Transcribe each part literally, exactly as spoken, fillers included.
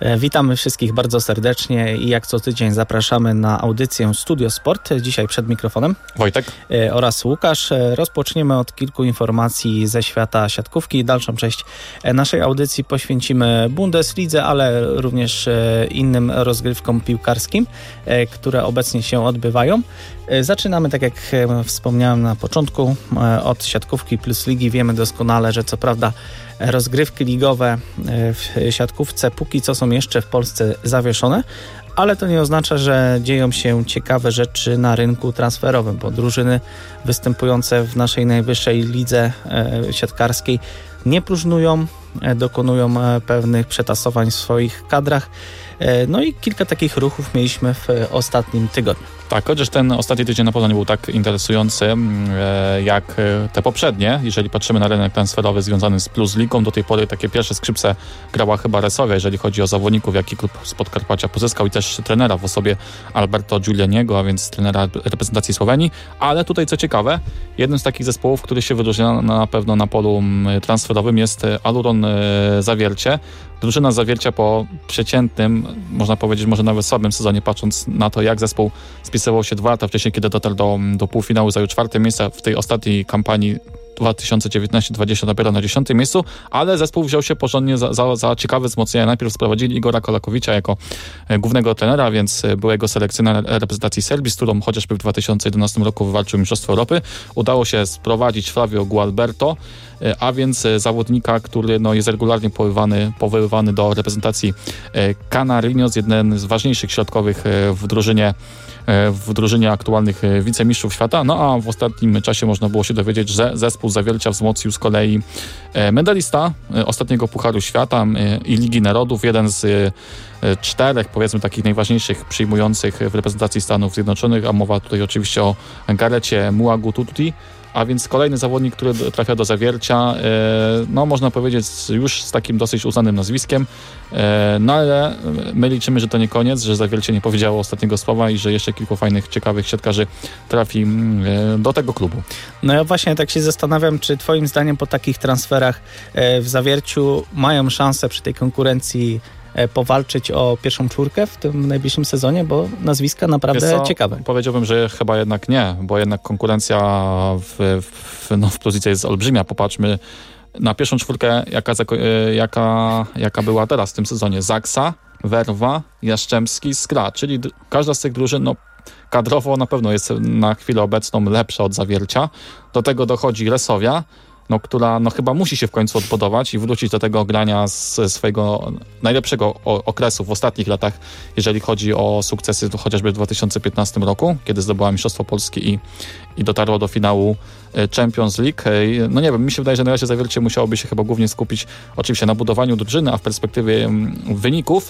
Witamy wszystkich bardzo serdecznie i jak co tydzień zapraszamy na audycję Studio Sport. Dzisiaj przed mikrofonem Wojtek oraz Łukasz. Rozpoczniemy od kilku informacji ze świata siatkówki. Dalszą część naszej audycji poświęcimy Bundeslidze, ale również innym rozgrywkom piłkarskim, które obecnie się odbywają. Zaczynamy, tak jak wspomniałem na początku, od siatkówki plus ligi. Wiemy doskonale, że co prawda rozgrywki ligowe w siatkówce póki co są jeszcze w Polsce zawieszone, ale to nie oznacza, że dzieją się ciekawe rzeczy na rynku transferowym, bo drużyny występujące w naszej najwyższej lidze siatkarskiej nie próżnują, dokonują pewnych przetasowań w swoich kadrach. No i kilka takich ruchów mieliśmy w ostatnim tygodniu. Tak, chociaż ten ostatni tydzień na pewno nie był tak interesujący jak te poprzednie. Jeżeli patrzymy na rynek transferowy związany z Plus Ligą, do tej pory takie pierwsze skrzypce grała chyba Resovia, jeżeli chodzi o zawodników, jaki klub z Podkarpacia pozyskał i też trenera w osobie Alberto Giulianiego, a więc trenera reprezentacji Słowenii. Ale tutaj co ciekawe, jednym z takich zespołów, który się wyróżnia na pewno na polu transferowym jest Aluron Zawiercie. Drużyna Zawiercia po przeciętnym, można powiedzieć może nawet słabym sezonie, patrząc na to, jak zespół spisywał się dwa lata wcześniej, kiedy dotarł do, do półfinału, zajął czwarte miejsce w tej ostatniej kampanii dwa tysiące dziewiętnaście dwadzieścia dopiero na dziesiątym miejscu, ale zespół wziął się porządnie za, za, za ciekawe wzmocnienia. Najpierw sprowadzili Igora Kolakowicza jako głównego trenera, więc byłego selekcjonera reprezentacji Serbii, z którą chociażby w dwa tysiące jedenastym roku wywalczył Mistrzostwo Europy. Udało się sprowadzić Flavio Gualberto, a więc zawodnika, który no, jest regularnie powoływany, powoływany do reprezentacji Canarinos, jeden z ważniejszych środkowych w drużynie w drużynie aktualnych wicemistrzów świata. No a w ostatnim czasie można było się dowiedzieć, że zespół Zawiercia wzmocnił z kolei medalista ostatniego Pucharu Świata i Ligi Narodów, jeden z czterech, powiedzmy, takich najważniejszych przyjmujących w reprezentacji Stanów Zjednoczonych, a mowa tutaj oczywiście o Garecie Muagututi, a więc kolejny zawodnik, który trafia do Zawiercia, no można powiedzieć już z takim dosyć uznanym nazwiskiem, no ale my liczymy, że to nie koniec, że Zawiercie nie powiedziało ostatniego słowa i że jeszcze kilku fajnych, ciekawych siatkarzy trafi do tego klubu. No ja właśnie tak się zastanawiam, czy twoim zdaniem po takich transferach w Zawierciu mają szansę przy tej konkurencji powalczyć o pierwszą czwórkę w tym najbliższym sezonie, bo nazwiska naprawdę ciekawe. Powiedziałbym, że chyba jednak nie, bo jednak konkurencja w, w, no, w pozycji jest olbrzymia. Popatrzmy na pierwszą czwórkę, jaka, jaka, jaka była teraz w tym sezonie. Zaksa, Werwa, Jastrzębski, Skra, czyli każda z tych drużyn no, kadrowo na pewno jest na chwilę obecną lepsza od Zawiercia. Do tego dochodzi Resovia, no, która no, chyba musi się w końcu odbudować i wrócić do tego grania z swojego najlepszego okresu w ostatnich latach, jeżeli chodzi o sukcesy, to chociażby w dwa tysiące piętnastym roku, kiedy zdobyła Mistrzostwo Polski i, i dotarło do finału Champions League. No nie wiem, mi się wydaje, że na razie Zawiercie musiałoby się chyba głównie skupić oczywiście na budowaniu drużyny, a w perspektywie wyników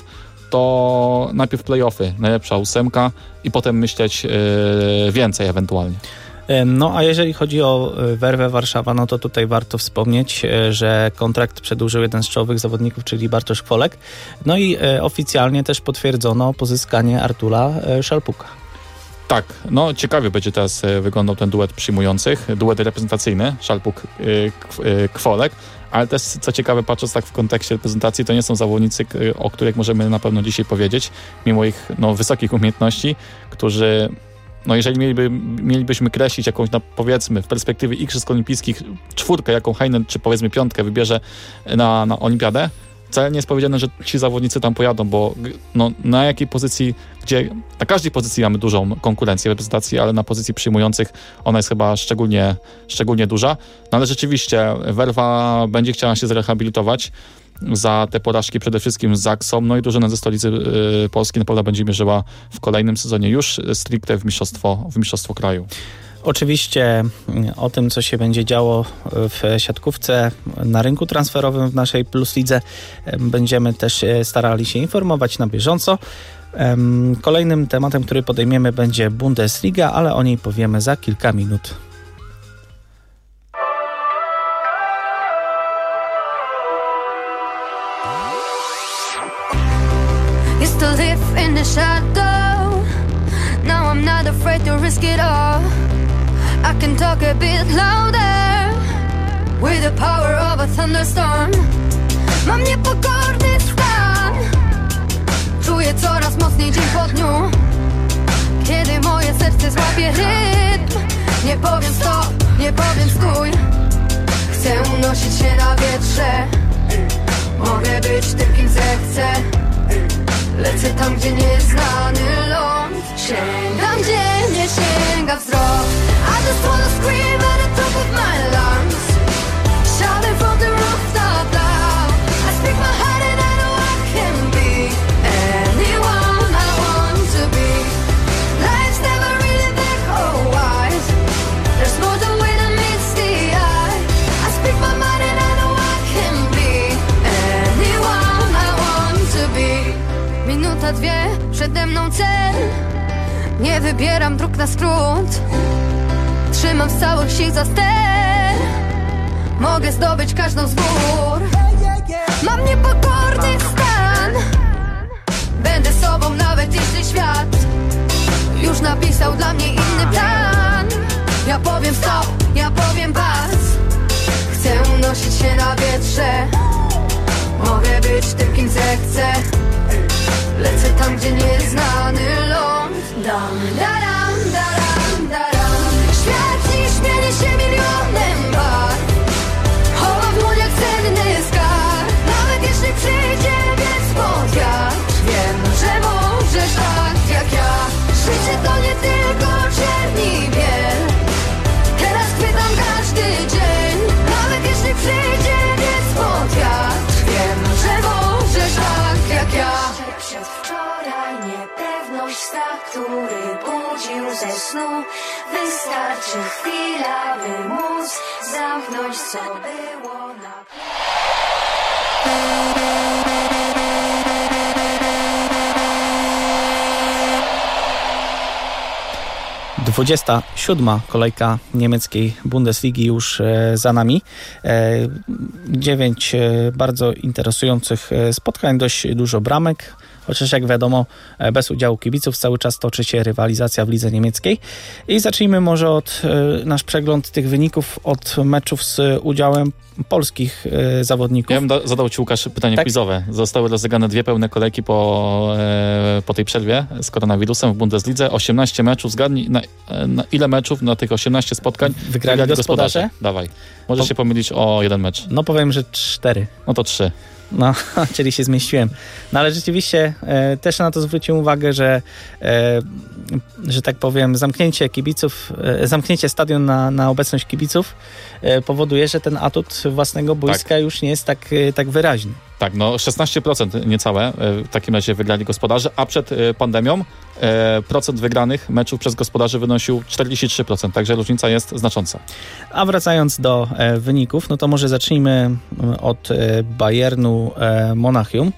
to najpierw play-offy, najlepsza ósemka i potem myśleć yy, więcej ewentualnie. No a jeżeli chodzi o Werwę Warszawa, no to tutaj warto wspomnieć, że kontrakt przedłużył jeden z czołowych zawodników, czyli Bartosz Kwolek. No i oficjalnie też potwierdzono pozyskanie Artula Szalpuka. Tak, no ciekawie będzie teraz wyglądał ten duet przyjmujących, duet reprezentacyjny, Szalpuk-Kwolek, ale też co ciekawe, patrząc tak w kontekście reprezentacji, to nie są zawodnicy, o których możemy na pewno dzisiaj powiedzieć, mimo ich no, wysokich umiejętności, którzy no jeżeli mieliby, mielibyśmy kreślić jakąś, no, powiedzmy, w perspektywie Igrzysk Olimpijskich czwórkę, jaką Heinen, czy powiedzmy piątkę wybierze na, na olimpiadę, wcale nie jest powiedziane, że ci zawodnicy tam pojadą, bo no, na jakiej pozycji, gdzie na każdej pozycji mamy dużą konkurencję reprezentacji, ale na pozycji przyjmujących ona jest chyba szczególnie, szczególnie duża. No ale rzeczywiście Werwa będzie chciała się zrehabilitować za te porażki przede wszystkim z Zaksą, no i drużyna ze stolicy y, Polski naprawdę będzie mierzyła w kolejnym sezonie już stricte w mistrzostwo, w mistrzostwo kraju. Oczywiście o tym, co się będzie działo w siatkówce na rynku transferowym w naszej Plus Lidze, będziemy też starali się informować na bieżąco. Kolejnym tematem, który podejmiemy, będzie Bundesliga, ale o niej powiemy za kilka minut. Used to live in the shadow. Now I'm not afraid to risk it all. I can talk a bit louder with the power of a thunderstorm. Mam niepokorny stan, Czuję coraz mocniej dzień po dniu, kiedy moje serce złapie rytm. Nie powiem stop, nie powiem stój. Chcę unosić się na wietrze. Mogę być tym, kim zechcę. Lecę tam, gdzie nieznany ląd. Sięgam, gdzie nie sięga wzrok. I just wanna scream at the top of my lungs, shouting from the rooftop loud. I speak my heart and I know I can be anyone I want to be. Life's never really that cold wise. There's more than when it meets the eye. I speak my mind and I know I can be anyone I want to be. Minuta, dwie, przede mną cel. Nie wybieram dróg na skrót. Trzymam z całych sił za ster. Mogę zdobyć każdą z gór. Mam niepokorny stan. Będę sobą nawet jeśli świat już napisał dla mnie inny plan. Ja powiem stop, ja powiem pas. Chcę unosić się na wietrze. Mogę być tym, kim zechcę. Lecę tam, gdzie nieznany ląd. Dam, daram, daram, daram. Świat dziś zmieni się milionem barw. Chowa w dłoniach cenny skarb. Nawet jeśli przyjdzie wiec pod wiatr, wiem, że możesz tak jak ja. Życie to nie tylko czerni biel. Teraz chwytam każdy dzień. Nawet jeśli przyjdzie wiec pod wiatr, wiem, że możesz tak jak ja. Przedwczoraj niepewność strach, który budził ze snu. Wystarczy chwila, by móc zamknąć, co było na... dwudziesta siódma kolejka niemieckiej Bundesligi już za nami. Dziewięć bardzo interesujących spotkań, dość dużo bramek. Chociaż jak wiadomo, bez udziału kibiców cały czas toczy się rywalizacja w lidze niemieckiej. I zacznijmy może od nasz przegląd tych wyników od meczów z udziałem polskich zawodników. Ja bym da, zadał Ci, Łukasz, pytanie tak? quizowe. Zostały rozegrane dwie pełne kolejki po, e, po tej przerwie z koronawirusem w Bundeslidze. osiemnaście meczów. Zgadnij, na, na ile meczów na tych osiemnaście spotkań wygrali, wygrali gospodarze? gospodarze? Dawaj. Możesz po... się pomylić o jeden mecz. No powiem, że cztery. No to trzy. No, czyli się zmieściłem. No ale rzeczywiście e, też na to zwróciłem uwagę, że e, że tak powiem, zamknięcie kibiców, e, zamknięcie stadion na, na obecność kibiców e, powoduje, że ten atut własnego boiska tak. już nie jest tak, e, tak wyraźny. Tak, no szesnaście procent niecałe w takim razie wygrali gospodarze, a przed pandemią e, procent wygranych meczów przez gospodarzy wynosił czterdzieści trzy procent, także różnica jest znacząca. A wracając do e, wyników, no to może zacznijmy od e, Bayernu e, Monachium.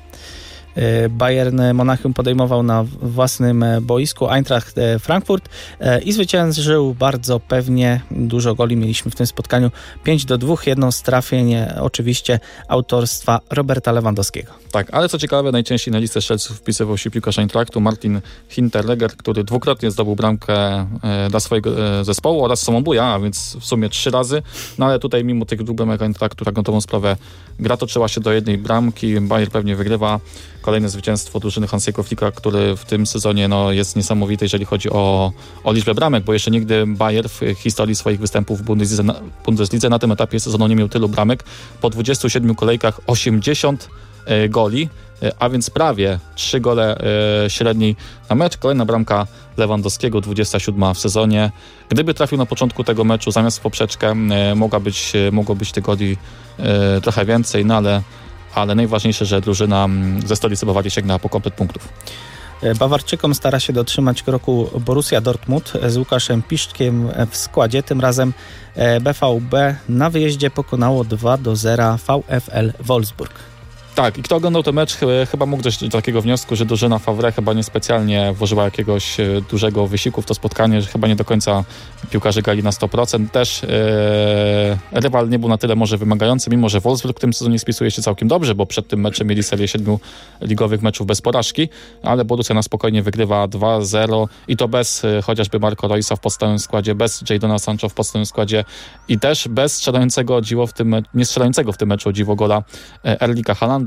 Bayern Monachium podejmował na własnym boisku Eintracht Frankfurt i zwyciężył bardzo pewnie. Dużo goli mieliśmy w tym spotkaniu. pięć do dwóch, jedno z trafień oczywiście autorstwa Roberta Lewandowskiego. Tak, ale co ciekawe, najczęściej na listę strzelców wpisywał się piłkarz Eintrachtu Martin Hinterlegger, który dwukrotnie zdobył bramkę dla swojego zespołu oraz samobuja, a więc w sumie trzy razy. No ale tutaj mimo tych dwóch bramek Eintrachtu, tak gontową sprawę, gra toczyła się do jednej bramki. Bayern pewnie wygrywa. Kolejne zwycięstwo drużyny Hansiego Flicka, który w tym sezonie no, jest niesamowity, jeżeli chodzi o, o liczbę bramek, bo jeszcze nigdy Bayern w historii swoich występów w Bundeslidze na, Bundeslidze na tym etapie sezonu nie miał tylu bramek. Po dwudziestu siedmiu kolejkach osiemdziesiąt e, goli, e, a więc prawie trzy gole e, średniej na mecz. Kolejna bramka Lewandowskiego, dwudziesta siódma w sezonie. Gdyby trafił na początku tego meczu zamiast w poprzeczkę, e, mogła być, e, mogło być tych goli e, trochę więcej, no ale ale najważniejsze, że drużyna ze stolicy Bawarii sięgnęła po komplet punktów. Bawarczykom stara się dotrzymać kroku Borussia Dortmund z Łukaszem Piszczkiem w składzie. Tym razem B V B na wyjeździe pokonało dwa do zera VfL Wolfsburg. Tak, i kto oglądał ten mecz, chyba mógł dojść do takiego wniosku, że drużyna Favre chyba niespecjalnie włożyła jakiegoś dużego wysiłku w to spotkanie, że chyba nie do końca piłkarze grali na sto procent. Też e, rywal nie był na tyle może wymagający, mimo że Wolfsburg w tym sezonie spisuje się całkiem dobrze, bo przed tym meczem mieli serię siedmiu ligowych meczów bez porażki, ale Borussia na spokojnie wygrywa dwa zero i to bez e, chociażby Marco Reusa w podstawowym składzie, bez Jadona Sancho w podstawowym składzie i też bez strzelającego dziwo w tym, nie strzelającego w tym meczu dziwo gola e, Erlinga Haalanda.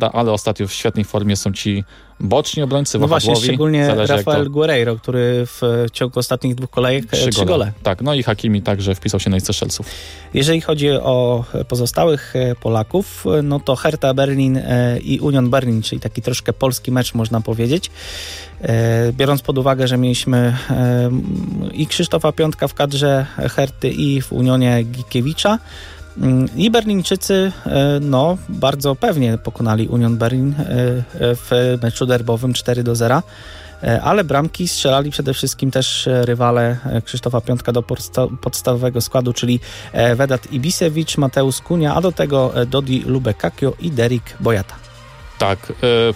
prawda, ale ostatnio w świetnej formie są ci boczni obrońcy, no wahadłowi. właśnie, szczególnie Zależy, Rafael to... Guerreiro, który w ciągu ostatnich dwóch kolejek trzy, trzy gole. gole. Tak, no i Hakimi także wpisał się na listę strzelców. Jeżeli chodzi o pozostałych Polaków, no to Hertha Berlin i Union Berlin, czyli taki troszkę polski mecz, można powiedzieć. Biorąc pod uwagę, że mieliśmy i Krzysztofa Piątka w kadrze Herty i w Unionie Gikiewicza, i Berlińczycy no, bardzo pewnie pokonali Union Berlin w meczu derbowym cztery do zera, ale bramki strzelali przede wszystkim też rywale Krzysztofa Piątka do podstawowego składu, czyli Vedat Ibisewicz, Mateusz Kunia, a do tego Dodi Lubekakio i Derek Boyata. Tak,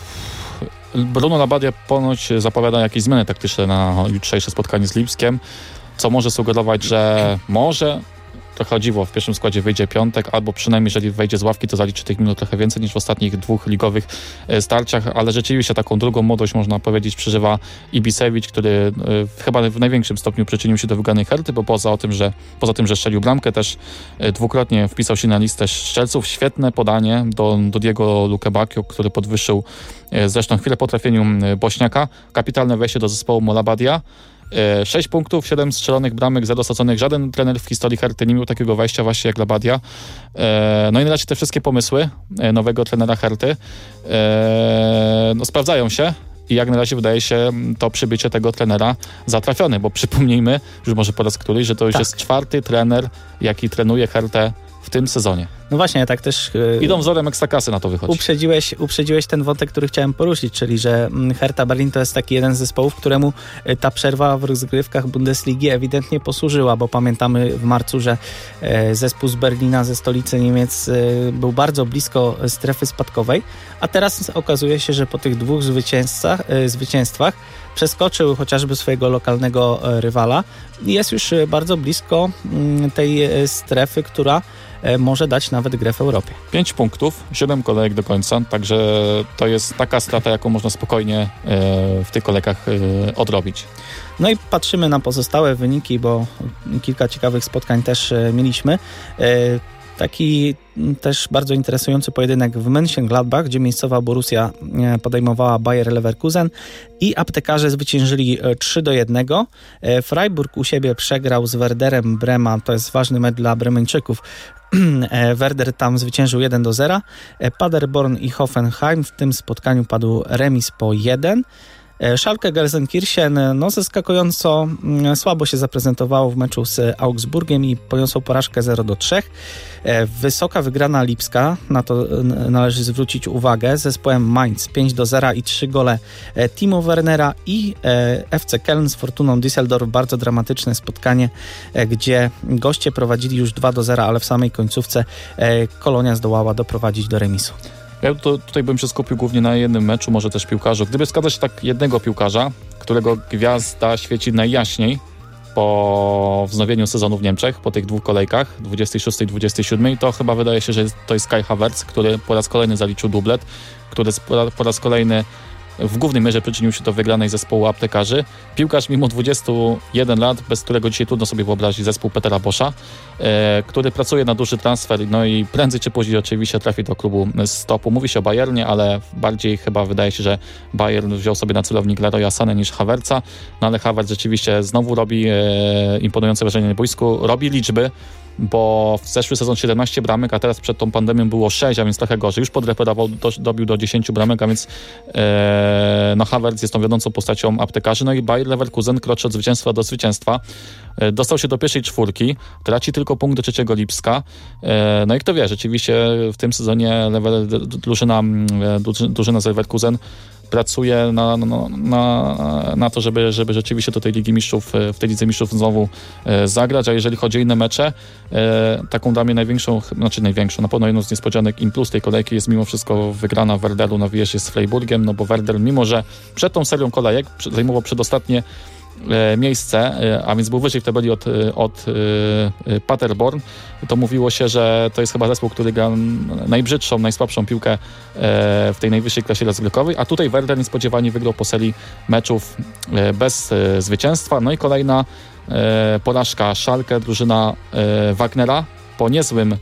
Bruno Labbadia ponoć zapowiada jakieś zmiany taktyczne na jutrzejsze spotkanie z Lipskiem, co może sugerować, że może trochę o dziwo w pierwszym składzie wyjdzie Piątek, albo przynajmniej jeżeli wejdzie z ławki, to zaliczy tych minut trochę więcej niż w ostatnich dwóch ligowych starciach, ale rzeczywiście taką drugą młodość, można powiedzieć, przeżywa Ibisewicz, który chyba w największym stopniu przyczynił się do wygranej Herty, bo poza o tym, że poza tym, że strzelił bramkę, też dwukrotnie wpisał się na listę strzelców. Świetne podanie do, do Diego Lukebakio, który podwyższył zresztą chwilę po trafieniu Bośniaka. Kapitalne wejście do zespołu Labbadia. sześć punktów, siedem strzelonych bramek, zero straconych. Żaden trener w historii Herty nie miał takiego wejścia właśnie jak Labbadia. No i na razie te wszystkie pomysły nowego trenera Herty no, sprawdzają się i jak na razie wydaje się to przybycie tego trenera zatrafione, bo przypomnijmy, już może po raz któryś, że to już tak. jest czwarty trener, jaki trenuje Hertę w tym sezonie. No właśnie, tak też... Yy, Idą wzorem Ekstraklasy, na to wychodzi. Uprzedziłeś, uprzedziłeś ten wątek, który chciałem poruszyć, czyli że Hertha Berlin to jest taki jeden z zespołów, któremu ta przerwa w rozgrywkach Bundesligi ewidentnie posłużyła, bo pamiętamy w marcu, że zespół z Berlina, ze stolicy Niemiec, był bardzo blisko strefy spadkowej, a teraz okazuje się, że po tych dwóch zwycięstwach, zwycięstwach przeskoczył chociażby swojego lokalnego rywala i jest już bardzo blisko tej strefy, która może dać nawet grę w Europie. Pięć punktów, siedem kolejek do końca, także to jest taka strata, jaką można spokojnie w tych kolejkach odrobić. No i patrzymy na pozostałe wyniki, bo kilka ciekawych spotkań też mieliśmy. Taki też bardzo interesujący pojedynek w Mönchengladbach, gdzie miejscowa Borussia podejmowała Bayer Leverkusen i aptekarze zwyciężyli trzy do jednego. Freiburg u siebie przegrał z Werderem Brema, to jest ważny mecz dla Bremeńczyków. Werder tam zwyciężył jeden do zera. Paderborn i Hoffenheim w tym spotkaniu padł remis po jeden. Schalke Gelsenkirchen no zaskakująco słabo się zaprezentowało w meczu z Augsburgiem i poniosło porażkę zero do trzech. Wysoka wygrana Lipska, na to należy zwrócić uwagę, z zespołem Mainz pięć do zera i trzy gole Timo Wernera i F C Köln z Fortuną Düsseldorf. Bardzo dramatyczne spotkanie, gdzie goście prowadzili już dwa do zera, ale w samej końcówce Kolonia zdołała doprowadzić do remisu. Ja to, tutaj bym się skupił głównie na jednym meczu, może też piłkarzu. Gdyby wskazać tak jednego piłkarza, którego gwiazda świeci najjaśniej po wznowieniu sezonu w Niemczech, po tych dwóch kolejkach, dwudziestej szóstej dwudziestej siódmej, to chyba wydaje się, że to jest Kai Havertz, który po raz kolejny zaliczył dublet, który po raz kolejny w głównej mierze przyczynił się do wygranej zespołu aptekarzy. Piłkarz mimo dwudziestu jeden lat, bez którego dzisiaj trudno sobie wyobrazić zespół Petera Boscha, e, który pracuje na duży transfer, no i prędzej czy później oczywiście trafi do klubu z topu. Mówi się o Bayernie, ale bardziej chyba wydaje się, że Bayern wziął sobie na celownik Leroya Sané niż Havertza, no ale Havertz rzeczywiście znowu robi e, imponujące wrażenie na boisku, robi liczby, bo w zeszły sezon siedemnaście bramek, a teraz przed tą pandemią było sześć, a więc trochę gorzej. Już podreperował, do, dobił do dziesięciu bramek, a więc e, no Havertz jest tą wiodącą postacią aptekarzy. No i Bayer Leverkusen kroczy od zwycięstwa do zwycięstwa. E, dostał się do pierwszej czwórki, traci tylko punkt do trzeciego Lipska. E, no i kto wie, rzeczywiście w tym sezonie level, drużyna, drużyna z Leverkusen pracuje na, na, na, na to, żeby, żeby rzeczywiście do tej Ligi Mistrzów, w tej Lidze Mistrzów znowu e, zagrać, a jeżeli chodzi o inne mecze, e, taką dla mnie największą, znaczy największą, na pewno jedną z niespodzianek in plus tej kolejki jest mimo wszystko wygrana Werderu na wyjeździe z Freiburgiem, no bo Werder, mimo że przed tą serią kolejek zajmował przedostatnie e, miejsce, e, a więc był wyżej w tabeli od, od e, Paderborn, to mówiło się, że to jest chyba zespół, który gra najbrzydszą, najsłabszą piłkę e, w tej najwyższej klasie rozgrywkowej, a tutaj Werder niespodziewanie wygrał po serii meczów e, bez e, zwycięstwa. No i kolejna e, porażka Schalke, drużyna e, Wagnera po niezłym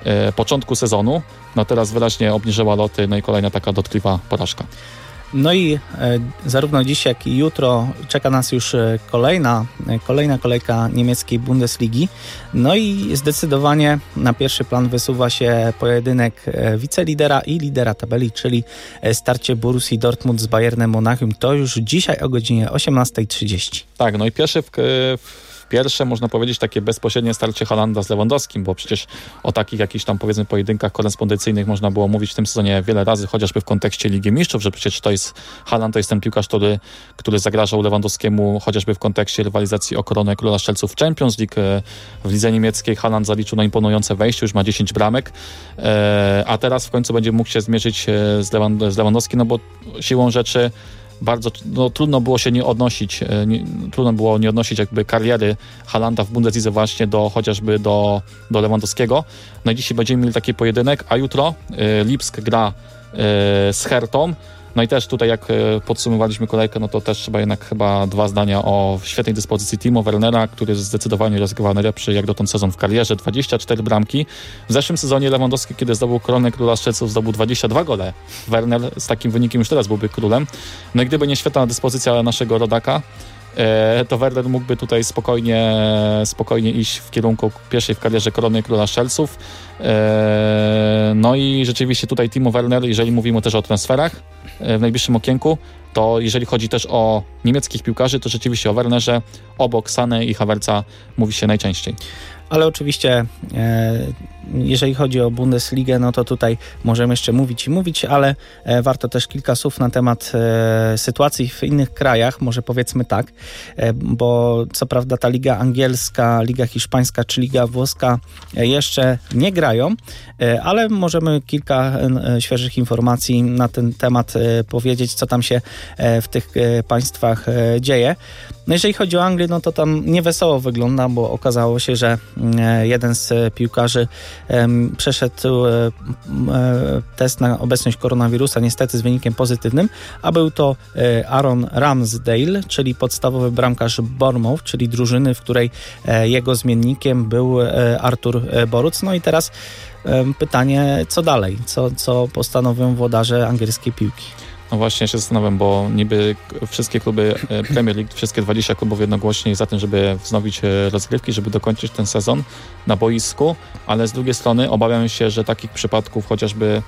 e, początku sezonu. No teraz wyraźnie obniżyła loty, no i kolejna taka dotkliwa porażka. No i e, zarówno dziś, jak i jutro czeka nas już kolejna, e, kolejna kolejka niemieckiej Bundesligi. No i zdecydowanie na pierwszy plan wysuwa się pojedynek e, wicelidera i lidera tabeli, czyli starcie Borussii Dortmund z Bayernem Monachium. To już dzisiaj o godzinie osiemnasta trzydzieści. Tak, no i pierwszy w, w Pierwsze, można powiedzieć, takie bezpośrednie starcie Haalanda z Lewandowskim, bo przecież o takich jakichś tam, powiedzmy, pojedynkach korespondencyjnych można było mówić w tym sezonie wiele razy, chociażby w kontekście Ligi Mistrzów, że przecież to jest Haaland, to jest ten piłkarz, który, który zagrażał Lewandowskiemu chociażby w kontekście rywalizacji o koronę Króla Strzelców w Champions League. W lidze niemieckiej Haaland zaliczył na imponujące wejście, już ma dziesięć bramek, a teraz w końcu będzie mógł się zmierzyć z, Lewand- z Lewandowskim, no bo siłą rzeczy bardzo no, trudno było się nie odnosić, nie, trudno było nie odnosić jakby kariery Haalanda w Bundeslidze właśnie do chociażby do, do Lewandowskiego. No i dzisiaj będziemy mieli taki pojedynek, a jutro y, Lipsk gra y, z Hertą. No i też tutaj jak podsumowaliśmy kolejkę, no to też trzeba jednak chyba dwa zdania o świetnej dyspozycji Timo Wernera, który zdecydowanie rozgrywa najlepszy jak dotąd sezon w karierze, dwadzieścia cztery bramki. W zeszłym sezonie Lewandowski, kiedy zdobył koronę Króla Strzelców, zdobył dwadzieścia dwa gole. Werner z takim wynikiem już teraz byłby królem. No i gdyby nie świetna dyspozycja naszego rodaka, to Werner mógłby tutaj spokojnie, spokojnie iść w kierunku pierwszej w karierze korony Króla Strzelców. No i rzeczywiście tutaj Timo Werner, jeżeli mówimy też o transferach w najbliższym okienku, to jeżeli chodzi też o niemieckich piłkarzy, to rzeczywiście o Wernerze obok Sane i Havertza mówi się najczęściej. Ale oczywiście, e, jeżeli chodzi o Bundesligę, no to tutaj możemy jeszcze mówić i mówić, ale e, warto też kilka słów na temat e, sytuacji w innych krajach, może powiedzmy tak, e, bo co prawda ta Liga Angielska, Liga Hiszpańska czy Liga Włoska e, jeszcze nie grają, e, ale możemy kilka e, świeżych informacji na ten temat e, powiedzieć, co tam się e, w tych e, państwach e, dzieje. No jeżeli chodzi o Anglię, no to tam niewesoło wygląda, bo okazało się, że jeden z piłkarzy um, przeszedł um, test na obecność koronawirusa, niestety z wynikiem pozytywnym, a był to um, Aaron Ramsdale, czyli podstawowy bramkarz Bournemouth, czyli drużyny, w której um, jego zmiennikiem był um, Artur Boruc. No i teraz um, pytanie, co dalej? Co, co postanowią włodarze angielskiej piłki? No właśnie się zastanawiam, bo niby wszystkie kluby Premier League, wszystkie dwadzieścia klubów jednogłośnie za tym, żeby wznowić rozgrywki, żeby dokończyć ten sezon na boisku, ale z drugiej strony obawiam się, że takich przypadków chociażby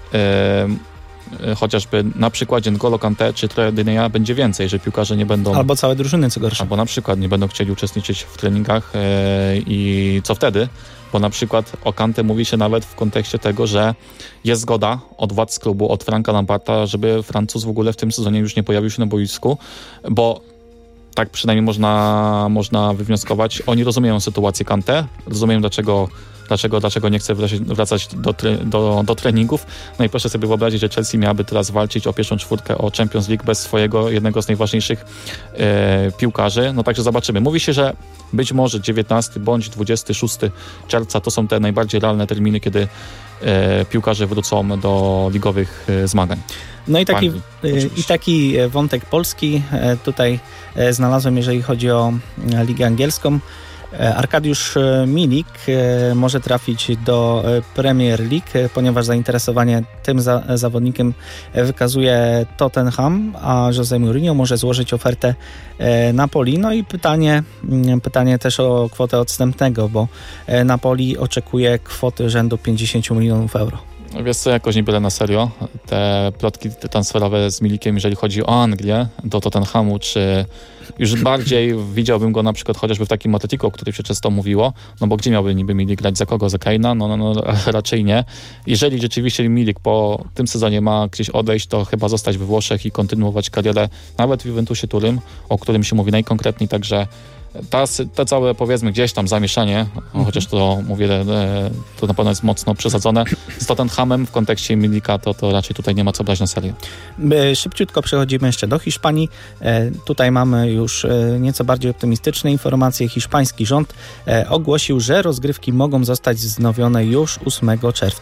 e, chociażby na przykładzie N'Golo Kanté czy Troja Deeneya będzie więcej, że piłkarze nie będą... Albo całe drużyny, co gorsza. Albo na przykład nie będą chcieli uczestniczyć w treningach e, i co wtedy? Bo na przykład o Kanté mówi się nawet w kontekście tego, że jest zgoda od władz klubu, od Franka Lamparta, żeby Francuz w ogóle w tym sezonie już nie pojawił się na boisku, bo tak przynajmniej można, można wywnioskować. Oni rozumieją sytuację Kanté, rozumieją dlaczego, dlaczego, dlaczego nie chce wracać do, do, do treningów. No i proszę sobie wyobrazić, że Chelsea miałaby teraz walczyć o pierwszą czwórkę, o Champions League bez swojego jednego z najważniejszych e, piłkarzy. No także zobaczymy. Mówi się, że być może dziewiętnastego bądź dwudziestego szóstego czerwca to są te najbardziej realne terminy, kiedy e, piłkarze wrócą do ligowych e, zmagań. No i taki, Anglii, i taki wątek polski tutaj znalazłem, jeżeli chodzi o Ligę Angielską. Arkadiusz Milik może trafić do Premier League, ponieważ zainteresowanie tym za, zawodnikiem wykazuje Tottenham, a Jose Mourinho może złożyć ofertę Napoli. No i pytanie, pytanie też o kwotę odstępnego, bo Napoli oczekuje kwoty rzędu pięćdziesiąt milionów euro. Wiesz co, jakoś nie byle na serio. Te plotki transferowe z Milikiem, jeżeli chodzi o Anglię, do Tottenhamu, czy już bardziej widziałbym go na przykład chociażby w takim Atletico, o którym się często mówiło, no bo gdzie miałby niby Milik grać, za kogo, za Kane'a? No, no, no raczej nie. Jeżeli rzeczywiście Milik po tym sezonie ma gdzieś odejść, to chyba zostać we Włoszech i kontynuować karierę nawet w Juventusie Turym, o którym się mówi najkonkretniej, także Ta, te całe, powiedzmy, gdzieś tam zamieszanie, mhm. chociaż to mówię, to na pewno jest mocno przesadzone, z Tottenhamem w kontekście Milika, to, to raczej tutaj nie ma co brać na serio. Szybciutko przechodzimy jeszcze do Hiszpanii. Tutaj mamy już nieco bardziej optymistyczne informacje. Hiszpański rząd ogłosił, że rozgrywki mogą zostać wznowione już ósmego czerwca.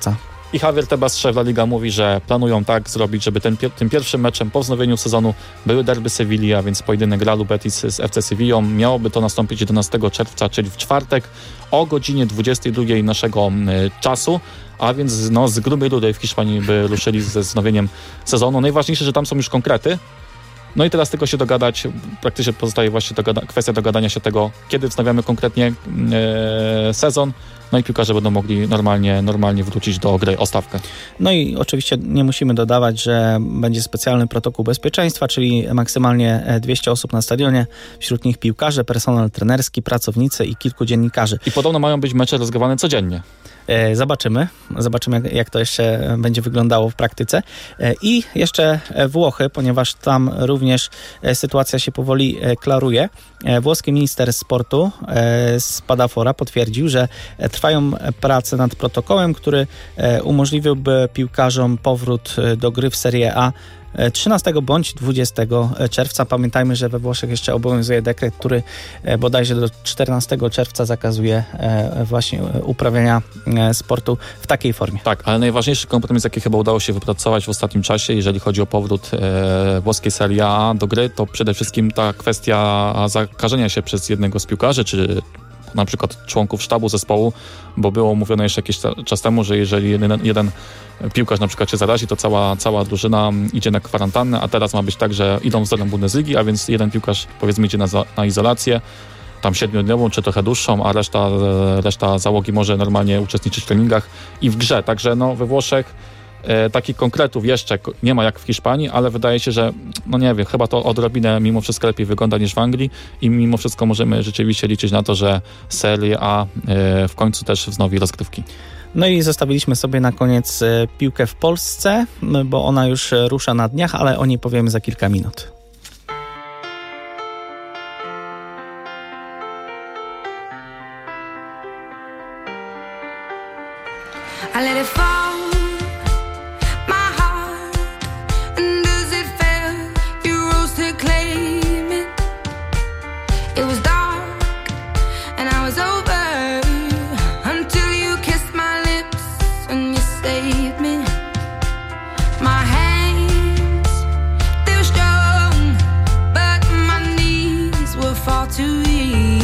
I Javier Tebas, szef La Liga, mówi, że planują tak zrobić, żeby ten, tym pierwszym meczem po wznowieniu sezonu były derby Sewilli, a więc pojedynek Realu Betis z F C Sevillą. Miałoby to nastąpić jedenastego czerwca, czyli w czwartek o godzinie dwudziestej drugiej naszego y, czasu. A więc no, z grubej rury w Hiszpanii by ruszyli ze wznowieniem sezonu. Najważniejsze, że tam są już konkrety. No i teraz tylko się dogadać, praktycznie pozostaje właśnie dogada- kwestia dogadania się tego, kiedy wznawiamy konkretnie e, sezon, no i piłkarze będą mogli normalnie, normalnie wrócić do gry o stawkę. No i oczywiście nie musimy dodawać, że będzie specjalny protokół bezpieczeństwa, czyli maksymalnie dwieście osób na stadionie, wśród nich piłkarze, personel trenerski, pracownicy i kilku dziennikarzy. I podobno mają być mecze rozgrywane codziennie. Zobaczymy, zobaczymy jak, jak to jeszcze będzie wyglądało w praktyce. I jeszcze Włochy, ponieważ tam również sytuacja się powoli klaruje. Włoski minister sportu Spadafora potwierdził, że trwają prace nad protokołem, który umożliwiłby piłkarzom powrót do gry w Serie A trzynastego bądź dwudziestego czerwca. Pamiętajmy, że we Włoszech jeszcze obowiązuje dekret, który bodajże do czternastego czerwca zakazuje właśnie uprawiania sportu w takiej formie. Tak, ale najważniejszy kompromis, jaki chyba udało się wypracować w ostatnim czasie, jeżeli chodzi o powrót e, włoskiej Serie A do gry, to przede wszystkim ta kwestia zakażenia się przez jednego z piłkarzy, czy na przykład członków sztabu zespołu, bo było mówione jeszcze jakiś czas temu, że jeżeli jeden, jeden piłkarz na przykład się zarazi, to cała, cała drużyna idzie na kwarantannę, a teraz ma być tak, że idą wzorem Bundesligi, a więc jeden piłkarz powiedzmy idzie na, za, na izolację, tam siedmiodniową czy trochę dłuższą, a reszta, reszta załogi może normalnie uczestniczyć w treningach i w grze. Także no, we Włoszech e, takich konkretów jeszcze nie ma jak w Hiszpanii, ale wydaje się, że no nie wiem, chyba to odrobinę mimo wszystko lepiej wygląda niż w Anglii i mimo wszystko możemy rzeczywiście liczyć na to, że Serie A e, w końcu też wznowi rozgrywki. No i zostawiliśmy sobie na koniec piłkę w Polsce, bo ona już rusza na dniach, ale o niej powiemy za kilka minut. I let it fall, my heart, and as it fell, you rose to claim it. It was dark, and I was over, until you kissed my lips, and you saved me. My hands, they were strong, but my knees were far too weak.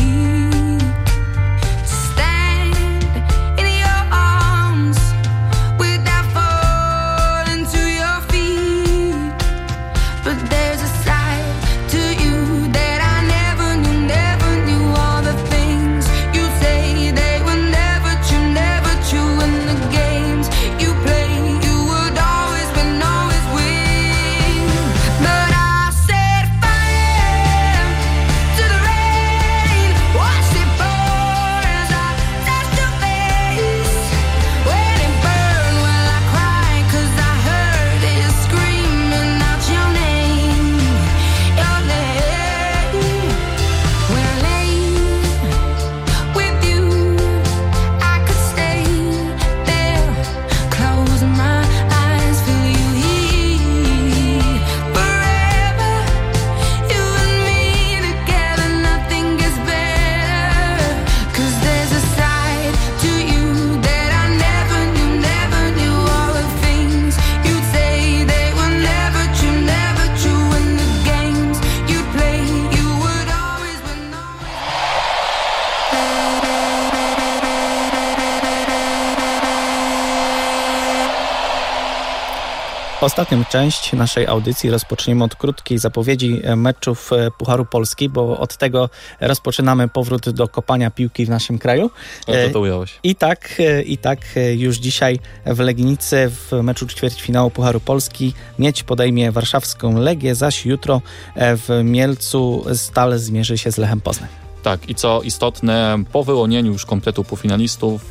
Ostatnią część naszej audycji rozpoczniemy od krótkiej zapowiedzi meczów Pucharu Polski, bo od tego rozpoczynamy powrót do kopania piłki w naszym kraju. Dobrze to ująłeś. I tak, i tak już dzisiaj w Legnicy w meczu ćwierćfinału Pucharu Polski Miedź podejmie warszawską Legię, zaś jutro w Mielcu Stal zmierzy się z Lechem Poznań. Tak, i co istotne, po wyłonieniu już kompletu półfinalistów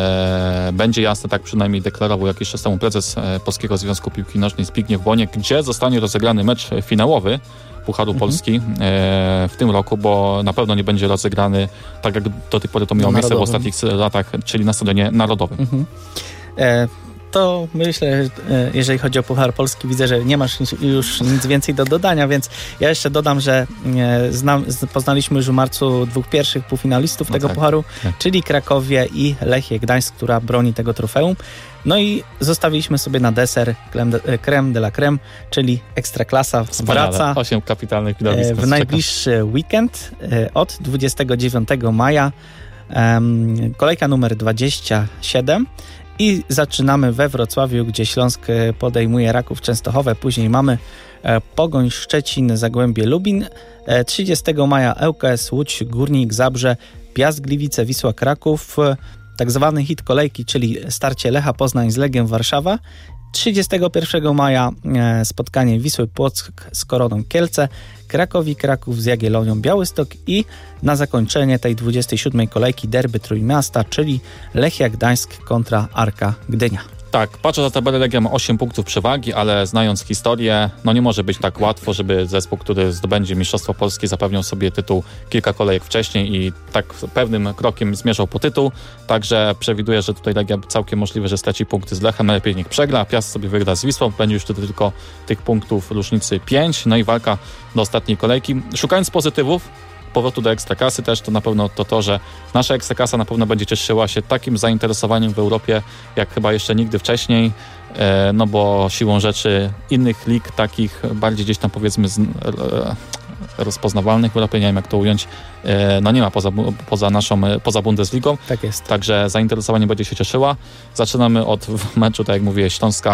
e, będzie jasne, tak przynajmniej deklarował jakiś czas temu prezes e, Polskiego Związku Piłki Nożnej Zbigniew Boniek, gdzie zostanie rozegrany mecz finałowy Pucharu mhm. Polski e, w tym roku, bo na pewno nie będzie rozegrany tak jak do tej pory to miało miejsce w ostatnich latach, czyli na stadionie narodowym. Mhm. E to myślę, jeżeli chodzi o Puchar Polski, widzę, że nie masz już nic więcej do dodania, więc ja jeszcze dodam, że znam, poznaliśmy już w marcu dwóch pierwszych półfinalistów no tego tak, Pucharu, tak. czyli Krakowię i Lechię Gdańsk, która broni tego trofeum. No i zostawiliśmy sobie na deser creme de la creme, czyli Ekstraklasa wraca osiem kapitalnych widowisk w najbliższy weekend od dwudziestego dziewiątego maja. Kolejka numer dwadzieścia siedem i zaczynamy we Wrocławiu, gdzie Śląsk podejmuje Raków Częstochowę. Później mamy Pogoń Szczecin, Zagłębie Lubin. trzydziestego maja L K S Łódź, Górnik Zabrze, Piast Gliwice, Wisła Kraków. Tak zwany hit kolejki, czyli starcie Lecha Poznań z Legiem Warszawa. trzydziestego pierwszego maja spotkanie Wisły Płock z Koroną Kielce, Krakowi Kraków z Jagiellonią Białystok i na zakończenie tej dwudziestej siódmej kolejki derby Trójmiasta, czyli Lechia Gdańsk kontra Arka Gdynia. Tak, patrzę za tabelę, Legia ma osiem punktów przewagi, ale znając historię, no nie może być tak łatwo, żeby zespół, który zdobędzie Mistrzostwo Polskie, zapewniał sobie tytuł kilka kolejek wcześniej i tak pewnym krokiem zmierzał po tytuł, także przewiduję, że tutaj Legia całkiem możliwe, że straci punkty z Lechem, najlepiej niech przegra, a Piast sobie wygra z Wisłą, będzie już wtedy tylko tych punktów różnicy pięć, no i walka do ostatniej kolejki. Szukając pozytywów, powrotu do Ekstraklasy też, to na pewno to to, że nasza Ekstraklasa na pewno będzie cieszyła się takim zainteresowaniem w Europie, jak chyba jeszcze nigdy wcześniej, no bo siłą rzeczy innych lig, takich bardziej gdzieś tam powiedzmy z, rozpoznawalnych w Europie, nie wiem jak to ująć, no nie ma poza, poza naszą, poza Bundesligą. Tak jest. Także zainteresowanie będzie się cieszyła. Zaczynamy od meczu, tak jak mówię, Śląska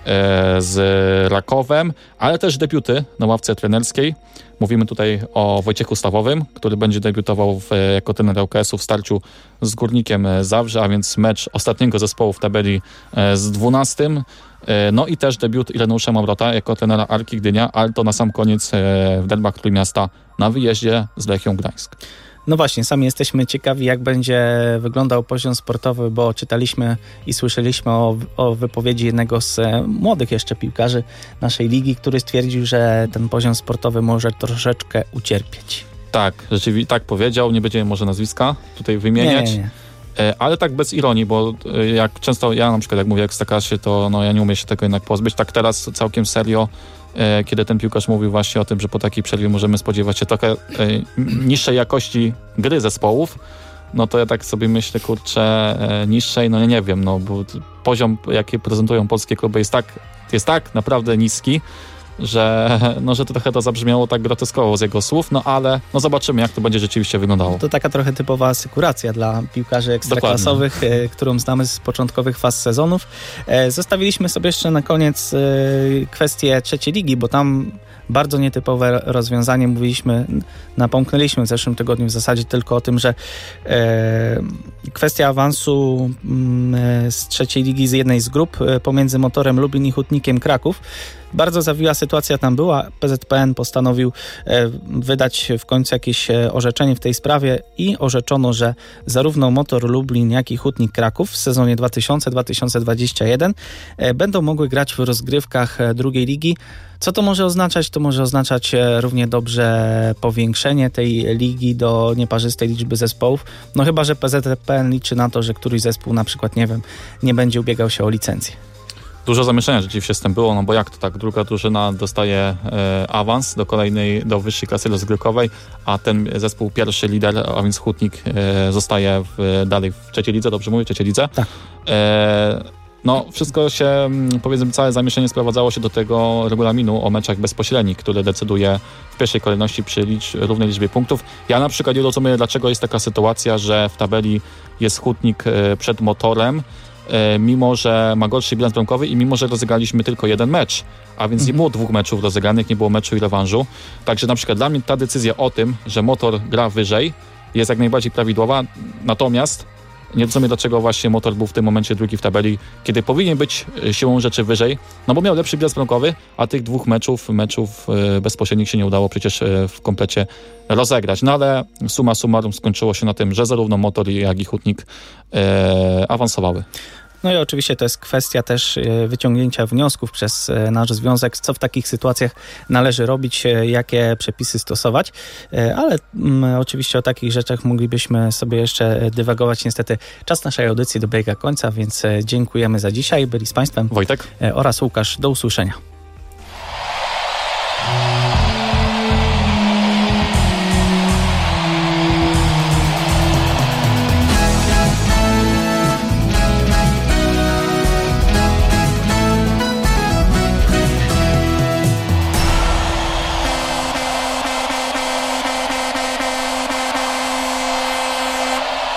z Rakowem, ale też debiuty na ławce trenerskiej. Mówimy tutaj o Wojciechu Stawowym, który będzie debiutował w, jako trener L K S-u w starciu z Górnikiem Zabrze, a więc mecz ostatniego zespołu w tabeli z dwunastym. No i też debiut Ireneusza Mawrota jako trenera Arki Gdynia, ale to na sam koniec w derbach Trójmiasta na wyjeździe z Lechią Gdańsk. No właśnie, sami jesteśmy ciekawi, jak będzie wyglądał poziom sportowy, bo czytaliśmy i słyszeliśmy o, o wypowiedzi jednego z młodych jeszcze piłkarzy naszej ligi, który stwierdził, że ten poziom sportowy może troszeczkę ucierpieć. Tak, rzeczywiście tak powiedział, nie będziemy może nazwiska tutaj wymieniać. Nie, nie, nie. Ale tak bez ironii, bo jak często ja na przykład jak mówię Ekstraklasie, to no ja nie umiem się tego jednak pozbyć. Tak teraz całkiem serio, kiedy ten piłkarz mówił właśnie o tym, że po takiej przerwie możemy spodziewać się trochę niższej jakości gry zespołów, no to ja tak sobie myślę, kurczę, niższej, no nie, nie wiem, no bo poziom, jaki prezentują polskie kluby jest tak, jest tak naprawdę niski, że, no, że to trochę to zabrzmiało tak groteskowo z jego słów, no ale no zobaczymy, jak to będzie rzeczywiście wyglądało. To taka trochę typowa asykuracja dla piłkarzy ekstraklasowych, Dokładnie. którą znamy z początkowych faz sezonów. Zostawiliśmy sobie jeszcze na koniec kwestię trzeciej ligi, bo tam bardzo nietypowe rozwiązanie. Mówiliśmy, napomknęliśmy w zeszłym tygodniu w zasadzie tylko o tym, że e, kwestia awansu e, z trzeciej ligi z jednej z grup e, pomiędzy Motorem Lublin i Hutnikiem Kraków. Bardzo zawiła sytuacja tam była. P Z P N postanowił e, wydać w końcu jakieś e, orzeczenie w tej sprawie i orzeczono, że zarówno Motor Lublin, jak i Hutnik Kraków w sezonie dwa tysiące do dwa tysiące dwudziestego pierwszego e, będą mogły grać w rozgrywkach e, drugiej ligi. Co to może oznaczać? To może oznaczać równie dobrze powiększenie tej ligi do nieparzystej liczby zespołów. No chyba, że P Z P N liczy na to, że któryś zespół na przykład, nie wiem, nie będzie ubiegał się o licencję. Dużo zamieszania rzeczywiście z tym było, no bo jak to tak, druga drużyna dostaje e, awans do kolejnej, do wyższej klasy rozgrywkowej, a ten zespół pierwszy lider, a więc Hutnik e, zostaje w, dalej w trzeciej lidze, dobrze mówię, w trzeciej lidze. Tak. E, No, wszystko się, powiedzmy, całe zamieszanie sprowadzało się do tego regulaminu o meczach bezpośrednich, który decyduje w pierwszej kolejności przy licz, równej liczbie punktów. Ja na przykład nie rozumiem, dlaczego jest taka sytuacja, że w tabeli jest Hutnik przed Motorem, mimo że ma gorszy bilans bramkowy i mimo że rozegraliśmy tylko jeden mecz, a więc nie było dwóch meczów rozegranych, nie było meczu i rewanżu. Także na przykład dla mnie ta decyzja o tym, że Motor gra wyżej, jest jak najbardziej prawidłowa, natomiast nie rozumiem, dlaczego właśnie Motor był w tym momencie drugi w tabeli, kiedy powinien być siłą rzeczy wyżej, no bo miał lepszy bilans bramkowy, a tych dwóch meczów, meczów bezpośrednich się nie udało przecież w komplecie rozegrać. No ale summa summarum skończyło się na tym, że zarówno Motor, jak i Hutnik e, awansowały. No i oczywiście to jest kwestia też wyciągnięcia wniosków przez nasz związek, co w takich sytuacjach należy robić, jakie przepisy stosować, ale mm, oczywiście o takich rzeczach moglibyśmy sobie jeszcze dywagować. Niestety czas naszej audycji dobiega końca, więc dziękujemy za dzisiaj. Byli z Państwem Wojtek oraz Łukasz. Do usłyszenia.